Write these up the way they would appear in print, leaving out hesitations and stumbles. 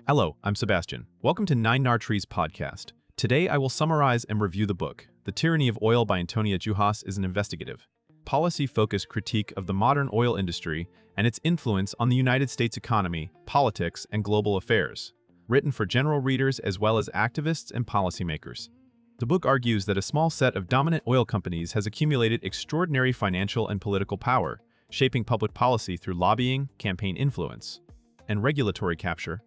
Hello, I'm Sebastian. Welcome to Nine Nar Trees podcast. Today I will summarize and review the book. The Tyranny of Oil by Antonia Juhas is an investigative, policy-focused critique of the modern oil industry and its influence on the United States economy, politics, and global affairs. Written for general readers as well as activists and policymakers. The book argues that a small set of dominant oil companies has accumulated extraordinary financial and political power, shaping public policy through lobbying, campaign influence, and regulatory capture.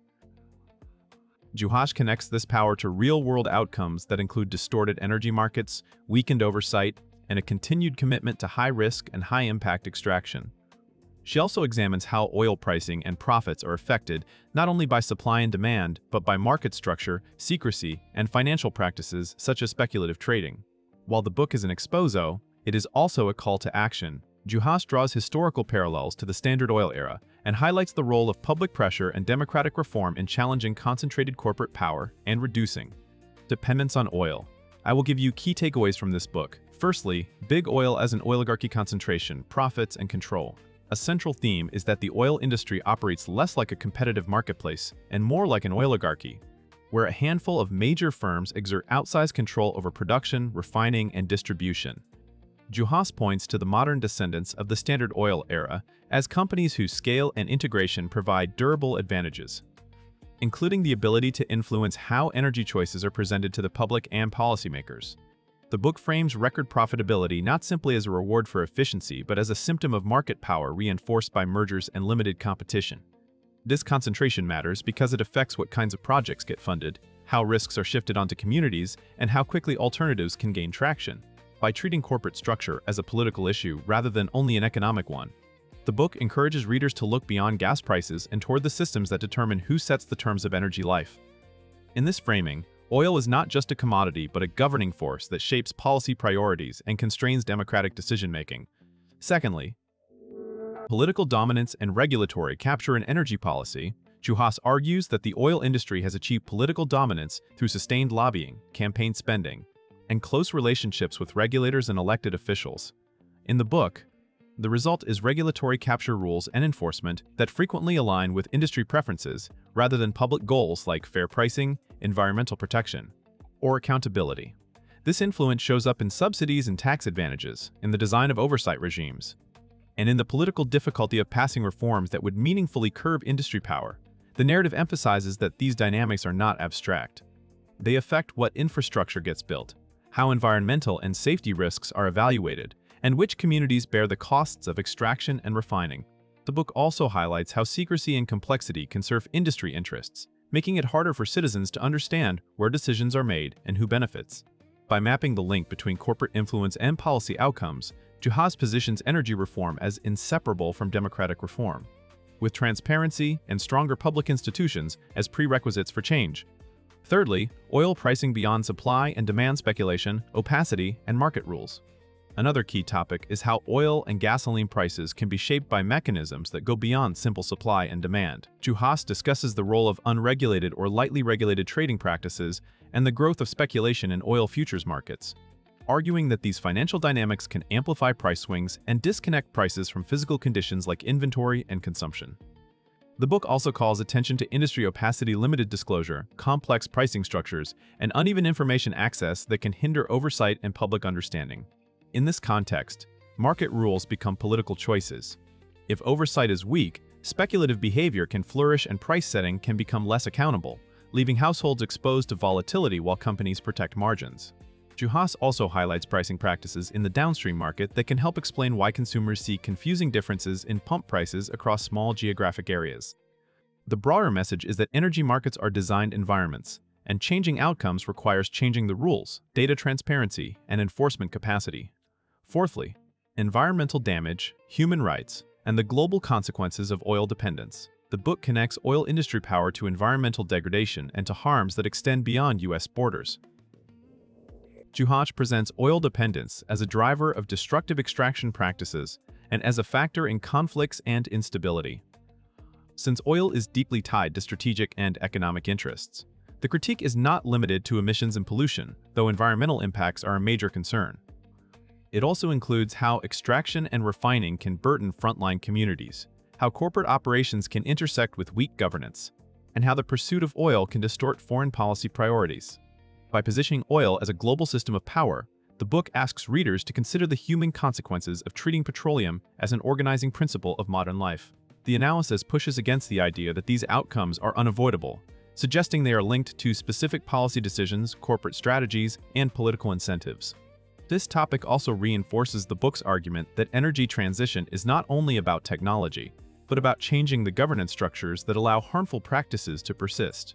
Juhas connects this power to real-world outcomes that include distorted energy markets, weakened oversight, and a continued commitment to high-risk and high-impact extraction. She also examines how oil pricing and profits are affected not only by supply and demand, but by market structure, secrecy, and financial practices such as speculative trading. While the book is an exposé, it is also a call to action. Juhas draws historical parallels to the Standard Oil era and highlights the role of public pressure and democratic reform in challenging concentrated corporate power and reducing dependence on oil. I will give you key takeaways from this book. Firstly, big oil as an oligarchy: concentration, profits, and control. A central theme is that the oil industry operates less like a competitive marketplace and more like an oligarchy, where a handful of major firms exert outsized control over production, refining, and distribution. Juhas points to the modern descendants of the Standard Oil era as companies whose scale and integration provide durable advantages, including the ability to influence how energy choices are presented to the public and policymakers. The book frames record profitability not simply as a reward for efficiency, but as a symptom of market power reinforced by mergers and limited competition. This concentration matters because it affects what kinds of projects get funded, how risks are shifted onto communities, and how quickly alternatives can gain traction. By treating corporate structure as a political issue rather than only an economic one, the book encourages readers to look beyond gas prices and toward the systems that determine who sets the terms of energy life. In this framing, oil is not just a commodity but a governing force that shapes policy priorities and constrains democratic decision-making. Secondly, political dominance and regulatory capture in energy policy. Juhas argues that the oil industry has achieved political dominance through sustained lobbying, campaign spending, and close relationships with regulators and elected officials. In the book, the result is regulatory capture rules and enforcement that frequently align with industry preferences rather than public goals like fair pricing, environmental protection, or accountability. This influence shows up in subsidies and tax advantages, in the design of oversight regimes, and in the political difficulty of passing reforms that would meaningfully curb industry power. The narrative emphasizes that these dynamics are not abstract. They affect what infrastructure gets built, how environmental and safety risks are evaluated, and which communities bear the costs of extraction and refining. The book also highlights how secrecy and complexity can serve industry interests, making it harder for citizens to understand where decisions are made and who benefits. By mapping the link between corporate influence and policy outcomes, Juhas positions energy reform as inseparable from democratic reform, with transparency and stronger public institutions as prerequisites for change. Thirdly, oil pricing beyond supply and demand speculation, opacity, and market rules. Another key topic is how oil and gasoline prices can be shaped by mechanisms that go beyond simple supply and demand. Juhas discusses the role of unregulated or lightly regulated trading practices and the growth of speculation in oil futures markets, arguing that these financial dynamics can amplify price swings and disconnect prices from physical conditions like inventory and consumption. The book also calls attention to industry opacity, limited disclosure, complex pricing structures, and uneven information access that can hinder oversight and public understanding. In this context, market rules become political choices. If oversight is weak, speculative behavior can flourish and price setting can become less accountable, leaving households exposed to volatility while companies protect margins. Juhas also highlights pricing practices in the downstream market that can help explain why consumers see confusing differences in pump prices across small geographic areas. The broader message is that energy markets are designed environments, and changing outcomes requires changing the rules, data transparency, and enforcement capacity. Fourthly, environmental damage, human rights, and the global consequences of oil dependence. The book connects oil industry power to environmental degradation and to harms that extend beyond U.S. borders. Juhas presents oil dependence as a driver of destructive extraction practices and as a factor in conflicts and instability. Since oil is deeply tied to strategic and economic interests, the critique is not limited to emissions and pollution, though environmental impacts are a major concern. It also includes how extraction and refining can burden frontline communities, how corporate operations can intersect with weak governance, and how the pursuit of oil can distort foreign policy priorities. By positioning oil as a global system of power, the book asks readers to consider the human consequences of treating petroleum as an organizing principle of modern life. The analysis pushes against the idea that these outcomes are unavoidable, suggesting they are linked to specific policy decisions, corporate strategies, and political incentives. This topic also reinforces the book's argument that energy transition is not only about technology, but about changing the governance structures that allow harmful practices to persist.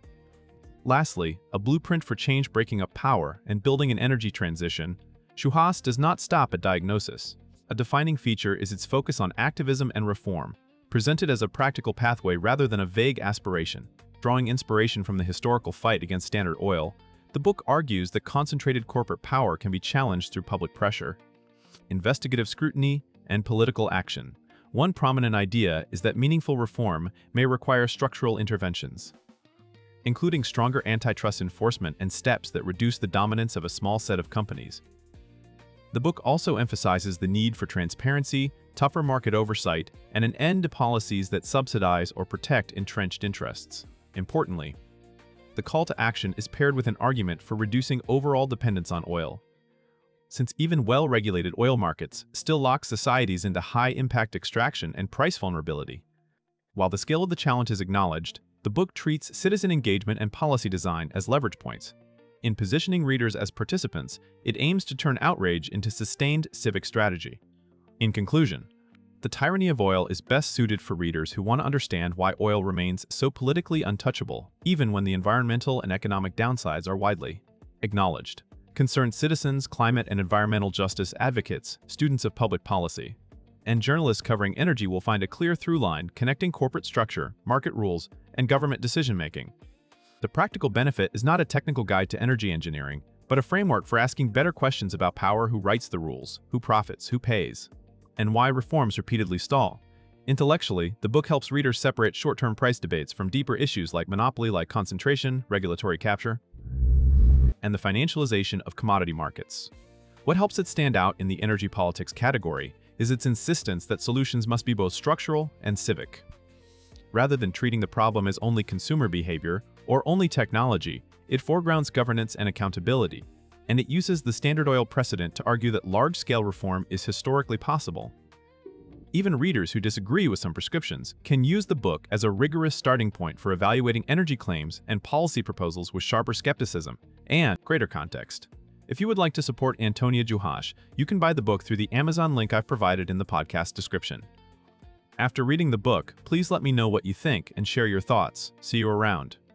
Lastly, a blueprint for change breaking up power and building an energy transition, Juhas does not stop at diagnosis. A defining feature is its focus on activism and reform, presented as a practical pathway rather than a vague aspiration. Drawing inspiration from the historical fight against Standard Oil, the book argues that concentrated corporate power can be challenged through public pressure, investigative scrutiny, and political action. One prominent idea is that meaningful reform may require structural interventions, including stronger antitrust enforcement and steps that reduce the dominance of a small set of companies. The book also emphasizes the need for transparency, tougher market oversight, and an end to policies that subsidize or protect entrenched interests. Importantly, the call to action is paired with an argument for reducing overall dependence on oil, since even well-regulated oil markets still lock societies into high-impact extraction and price vulnerability. While the scale of the challenge is acknowledged, the book treats citizen engagement and policy design as leverage points. In positioning readers as participants, it aims to turn outrage into sustained civic strategy. In conclusion, The Tyranny of Oil is best suited for readers who want to understand why oil remains so politically untouchable, even when the environmental and economic downsides are widely acknowledged. Concerned citizens, climate and environmental justice advocates, students of public policy, and journalists covering energy will find a clear through line connecting corporate structure, market rules, and government decision-making. The practical benefit is not a technical guide to energy engineering, but a framework for asking better questions about power: who writes the rules, who profits, who pays, and why reforms repeatedly stall. Intellectually, the book helps readers separate short-term price debates from deeper issues like monopoly, like concentration, regulatory capture, and the financialization of commodity markets. What helps it stand out in the energy politics category is its insistence that solutions must be both structural and civic. Rather than treating the problem as only consumer behavior or only technology, it foregrounds governance and accountability, and it uses the Standard Oil precedent to argue that large-scale reform is historically possible. Even readers who disagree with some prescriptions can use the book as a rigorous starting point for evaluating energy claims and policy proposals with sharper skepticism and greater context. If you would like to support Antonia Juhas, you can buy the book through the Amazon link I've provided in the podcast description. After reading the book, please let me know what you think and share your thoughts. See you around.